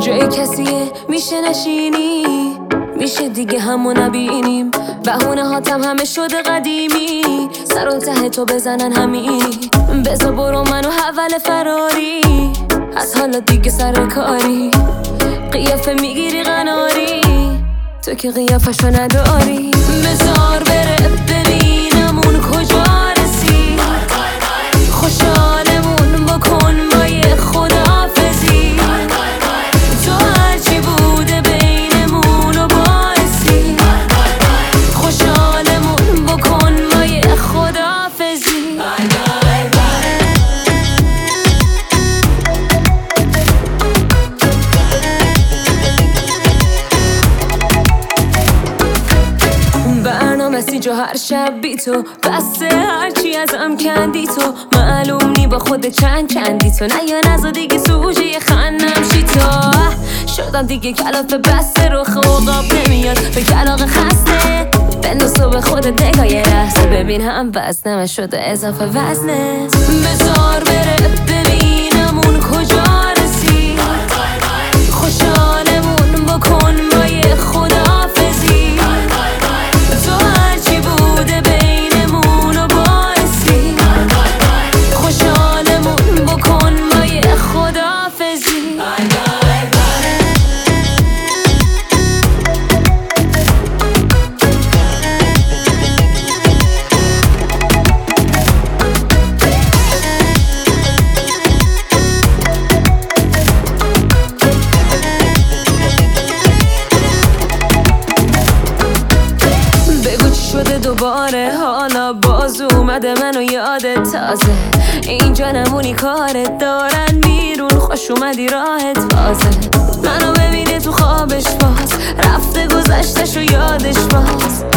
جای کسیه میشه نشینی، میشه دیگه همو نبینیم. بهونه هاتم همه شده قدیمی، سر و ته تو بزنن همینی. بزا برو منو حول فراری، از حالا دیگه سر کاری. قیافه میگیری قناری، تو که قیافشو نداری. بزار بره ببینم اون کجا رسید، خوشحالمون بکن با یه خداحافظی. تو هرچی بوده بینمون و باعثی، خوشحالمون بکن با یه خداحافظی. جو هر شب بی تو بسته، هرچی ازم کندی تو. معلوم نی با خود چندی تو، نه یا نزا دیگه سوژه خندم شی تو. شدم دیگه کلافه بسته، رو خواب نمیاد به کلاغ خسته. بنداز تو به خودت نگاه یه لحظه، ببین هم وزنم شده اضافه وزنه. بزار بره ببینم اون کجا رسید، خوشحالمون بکن با یه خداحافظی. تو هرچی بوده بینمون و باعثی، خوشحالمون بکن با یه خداحافظی. شده دوباره حالا باز اومده منو یادت تازه. اینجا نمونی کارت دارن بیرون، خوش اومدی راحت بازه. منو ببینه تو خوابش باز، رفته گذشتش و یادش باز.